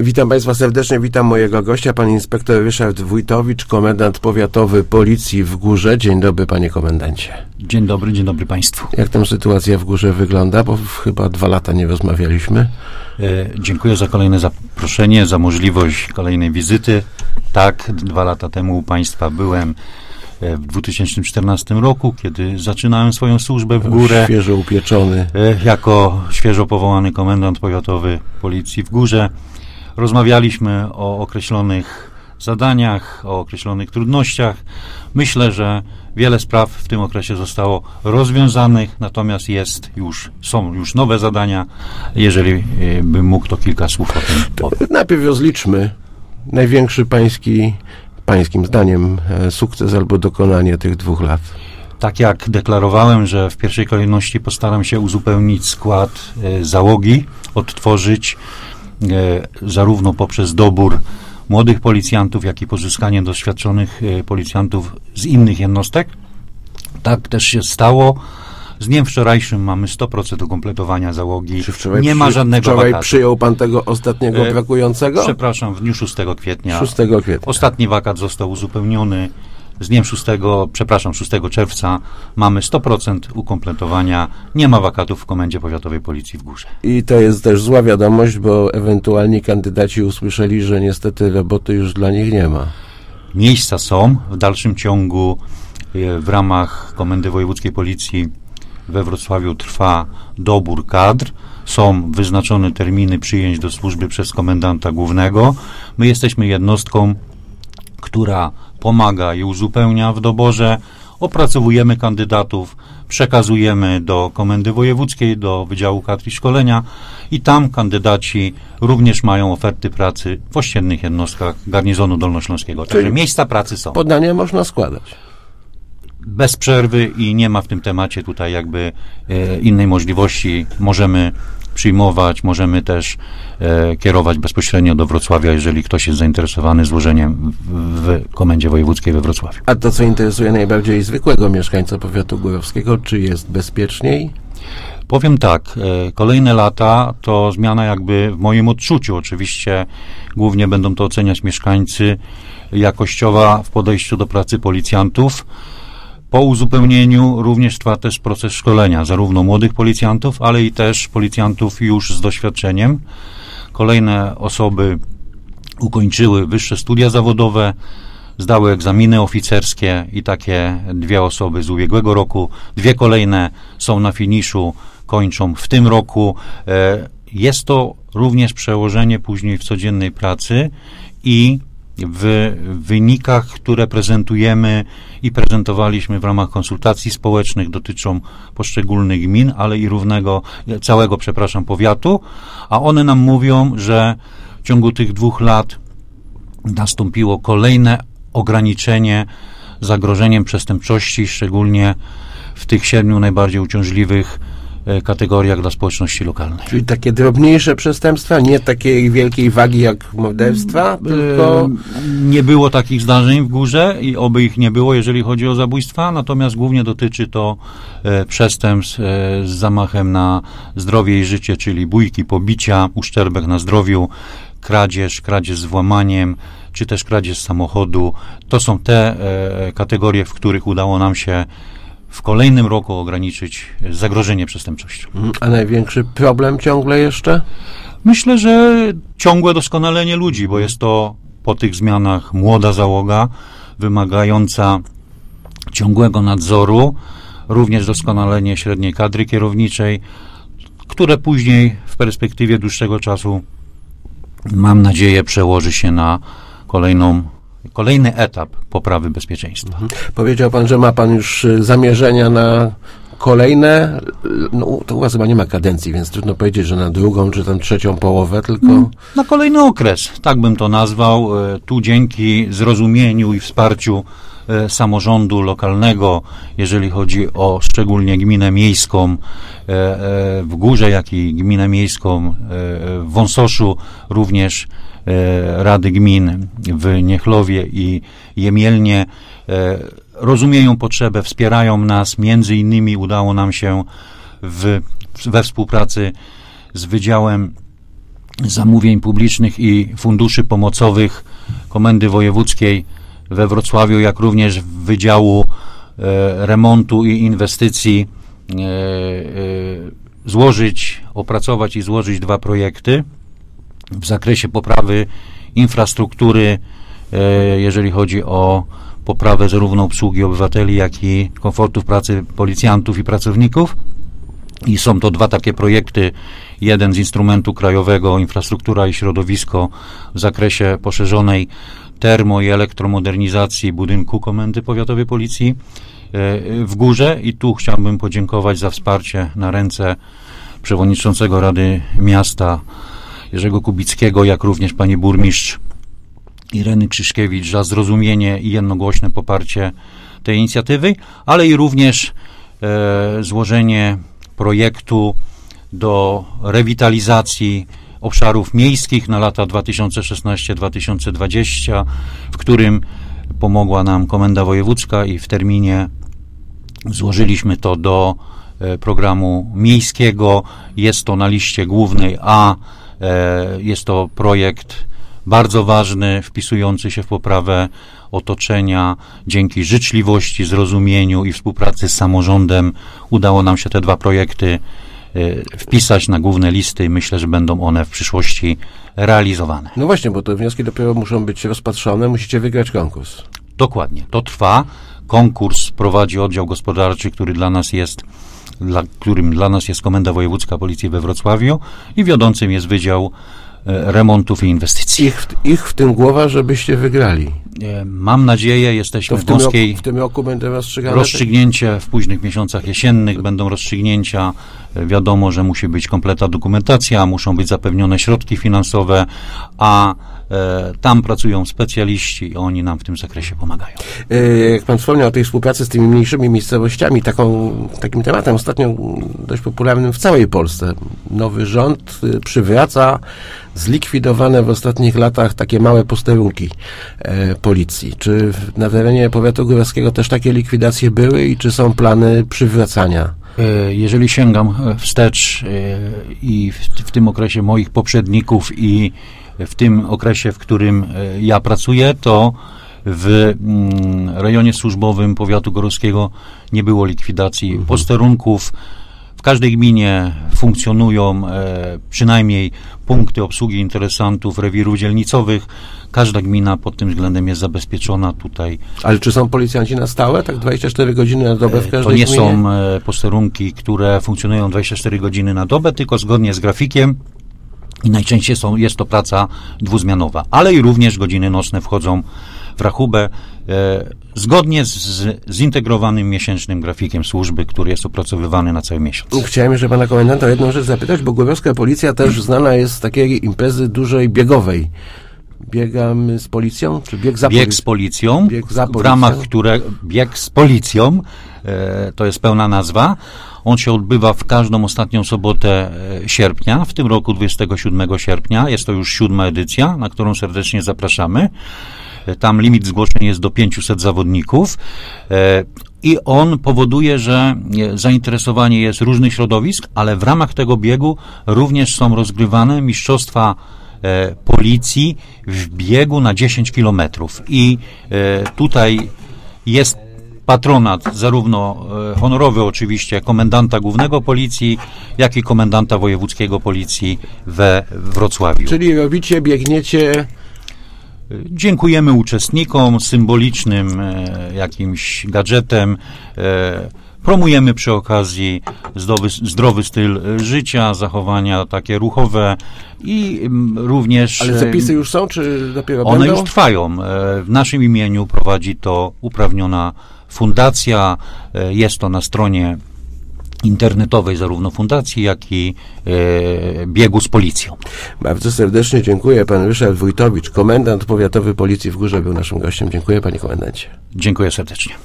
Witam Państwa serdecznie, witam mojego gościa, pan inspektor Ryszard Wójtowicz, komendant powiatowy Policji w Górze. Dzień dobry, panie komendancie. Dzień dobry Państwu. Jak tam sytuacja w Górze wygląda? Bo chyba 2 lata nie rozmawialiśmy. Dziękuję za kolejne zaproszenie, za możliwość kolejnej wizyty. Tak, 2 lata temu u Państwa byłem w 2014 roku, kiedy zaczynałem swoją służbę w Górze. Świeżo upieczony. Jako świeżo powołany komendant powiatowy Policji w Górze. Rozmawialiśmy o określonych zadaniach, o określonych trudnościach. Myślę, że wiele spraw w tym okresie zostało rozwiązanych, natomiast są już nowe zadania. Jeżeli bym mógł, to kilka słów o tym powiem. Najpierw rozliczmy największy pańskim zdaniem sukces albo dokonanie tych 2 lat. Tak jak deklarowałem, że w pierwszej kolejności postaram się uzupełnić skład załogi, odtworzyć zarówno poprzez dobór młodych policjantów, jak i pozyskanie doświadczonych policjantów z innych jednostek. Tak też się stało. Z dniem wczorajszym mamy 100% ukompletowania załogi. Nie ma żadnego wakatu. Wczoraj przyjął pan tego ostatniego brakującego? Przepraszam, w dniu 6 kwietnia. 6 kwietnia. Ostatni wakat został uzupełniony. Z dniem 6 czerwca mamy 100% ukompletowania. Nie ma wakatów w Komendzie Powiatowej Policji w Górze. I to jest też zła wiadomość, bo ewentualni kandydaci usłyszeli, że niestety roboty już dla nich nie ma. Miejsca są. W dalszym ciągu w ramach Komendy Wojewódzkiej Policji we Wrocławiu trwa dobór kadr. Są wyznaczone terminy przyjęć do służby przez komendanta głównego. My jesteśmy jednostką, która pomaga i uzupełnia w doborze. Opracowujemy kandydatów, przekazujemy do Komendy Wojewódzkiej, do Wydziału Kadr i Szkolenia i tam kandydaci również mają oferty pracy w ościennych jednostkach garnizonu dolnośląskiego. Także miejsca pracy są. Podania można składać. Bez przerwy i nie ma w tym temacie tutaj jakby innej możliwości. Możemy przyjmować, możemy też kierować bezpośrednio do Wrocławia, jeżeli ktoś jest zainteresowany złożeniem w Komendzie Wojewódzkiej we Wrocławiu. A to, co interesuje najbardziej zwykłego mieszkańca powiatu górowskiego, czy jest bezpieczniej? Powiem tak, kolejne lata to zmiana jakby w moim odczuciu. Oczywiście głównie będą to oceniać mieszkańcy, jakościowa w podejściu do pracy policjantów. Po uzupełnieniu również trwa też proces szkolenia zarówno młodych policjantów, ale i też policjantów już z doświadczeniem. Kolejne osoby ukończyły wyższe studia zawodowe, zdały egzaminy oficerskie i takie 2 osoby z ubiegłego roku. 2 kolejne są na finiszu, kończą w tym roku. Jest to również przełożenie później w codziennej pracy i w wynikach, które prezentujemy i prezentowaliśmy w ramach konsultacji społecznych, dotyczą poszczególnych gmin, ale i całego powiatu, a one nam mówią, że w ciągu tych 2 lat nastąpiło kolejne ograniczenie zagrożeniem przestępczości, szczególnie w tych 7 najbardziej uciążliwych kategoriach dla społeczności lokalnej. Czyli takie drobniejsze przestępstwa, nie takiej wielkiej wagi jak morderstwa, tylko... Nie było takich zdarzeń w Górze i oby ich nie było, jeżeli chodzi o zabójstwa, natomiast głównie dotyczy to przestępstw z zamachem na zdrowie i życie, czyli bójki, pobicia, uszczerbek na zdrowiu, kradzież z włamaniem, czy też kradzież samochodu. To są te kategorie, w których udało nam się w kolejnym roku ograniczyć zagrożenie przestępczością. A największy problem ciągle jeszcze? Myślę, że ciągłe doskonalenie ludzi, bo jest to po tych zmianach młoda załoga, wymagająca ciągłego nadzoru, również doskonalenie średniej kadry kierowniczej, które później w perspektywie dłuższego czasu, mam nadzieję, przełoży się na kolejny etap poprawy bezpieczeństwa. Powiedział pan, że ma pan już zamierzenia na kolejne, no to u was chyba nie ma kadencji, więc trudno powiedzieć, że na 2. czy tam 3. połowę, tylko... Na kolejny okres, tak bym to nazwał. Tu dzięki zrozumieniu i wsparciu samorządu lokalnego, jeżeli chodzi o szczególnie gminę miejską w Górze, jak i gminę miejską w Wąsoszu, również Rady Gmin w Niechlowie i Jemielnie rozumieją potrzebę, wspierają nas. Między innymi udało nam się we współpracy z Wydziałem Zamówień Publicznych i Funduszy Pomocowych Komendy Wojewódzkiej we Wrocławiu, jak również Wydziału Remontu i Inwestycji opracować i złożyć 2 projekty w zakresie poprawy infrastruktury, jeżeli chodzi o poprawę zarówno obsługi obywateli, jak i komfortu w pracy policjantów i pracowników. I są to 2 takie projekty. Jeden z instrumentu krajowego Infrastruktura i Środowisko w zakresie poszerzonej termo- i elektromodernizacji budynku Komendy Powiatowej Policji w Górze. I tu chciałbym podziękować za wsparcie na ręce przewodniczącego Rady Miasta Jerzego Kubickiego, jak również pani burmistrz Ireny Krzyszkiewicz za zrozumienie i jednogłośne poparcie tej inicjatywy, ale i również złożenie projektu do rewitalizacji obszarów miejskich na lata 2016-2020, w którym pomogła nam Komenda Wojewódzka i w terminie złożyliśmy to do programu miejskiego. Jest to na liście głównej A. Jest to projekt bardzo ważny, wpisujący się w poprawę otoczenia. Dzięki życzliwości, zrozumieniu i współpracy z samorządem udało nam się te 2 projekty wpisać na główne listy i myślę, że będą one w przyszłości realizowane. No właśnie, bo te wnioski dopiero muszą być rozpatrzone, musicie wygrać konkurs. Dokładnie, to trwa. Konkurs prowadzi oddział gospodarczy, którym dla nas jest Komenda Wojewódzka Policji we Wrocławiu i wiodącym jest Wydział Remontów i Inwestycji. Ich w tym głowa, żebyście wygrali. Mam nadzieję, jesteśmy w tym roku będą rozstrzygane? Rozstrzygnięcie w późnych miesiącach jesiennych, będą rozstrzygnięcia. Wiadomo, że musi być kompletna dokumentacja, muszą być zapewnione środki finansowe, a tam pracują specjaliści i oni nam w tym zakresie pomagają. Jak pan wspomniał o tej współpracy z tymi mniejszymi miejscowościami, takim tematem ostatnio dość popularnym w całej Polsce. Nowy rząd przywraca zlikwidowane w ostatnich latach takie małe posterunki policji. Czy na terenie powiatu góralskiego też takie likwidacje były i czy są plany przywracania? Jeżeli sięgam wstecz i w tym okresie moich poprzedników i w tym okresie, w którym ja pracuję, to w rejonie służbowym powiatu gorowskiego nie było likwidacji posterunków. W każdej gminie funkcjonują przynajmniej punkty obsługi interesantów rewirów dzielnicowych. Każda gmina pod tym względem jest zabezpieczona tutaj. Ale czy są policjanci na stałe? Tak 24 godziny na dobę w każdej gminie? To nie są posterunki, które funkcjonują 24 godziny na dobę, tylko zgodnie z grafikiem. I najczęściej jest to praca dwuzmianowa, ale i również godziny nocne wchodzą w rachubę zgodnie z zintegrowanym miesięcznym grafikiem służby, który jest opracowywany na cały miesiąc. Chciałem jeszcze pana komendanta o jedną rzecz zapytać, bo góralska policja też znana jest z takiej imprezy dużej biegowej. Biegamy z policją? Czy bieg za bieg z policją? Bieg za policją. W ramach bieg z policją, to jest pełna nazwa. On się odbywa w każdą ostatnią sobotę sierpnia, w tym roku 27 sierpnia. Jest to już 7. edycja, na którą serdecznie zapraszamy. Tam limit zgłoszeń jest do 500 zawodników i on powoduje, że zainteresowanie jest różnych środowisk, ale w ramach tego biegu również są rozgrywane mistrzostwa policji w biegu na 10 kilometrów. I tutaj jest patronat zarówno honorowy oczywiście komendanta głównego policji, jak i komendanta wojewódzkiego policji we Wrocławiu. Czyli biegniecie... Dziękujemy uczestnikom symbolicznym jakimś gadżetem. Promujemy przy okazji zdrowy styl życia, zachowania takie ruchowe i również... Ale zapisy już są, czy dopiero one będą? One już trwają. W naszym imieniu prowadzi to uprawniona fundacja. Jest to na stronie internetowej zarówno fundacji, jak i biegu z policją. Bardzo serdecznie dziękuję. Pan Ryszard Wójtowicz, komendant powiatowy Policji w Górze, był naszym gościem. Dziękuję, panie komendancie. Dziękuję serdecznie.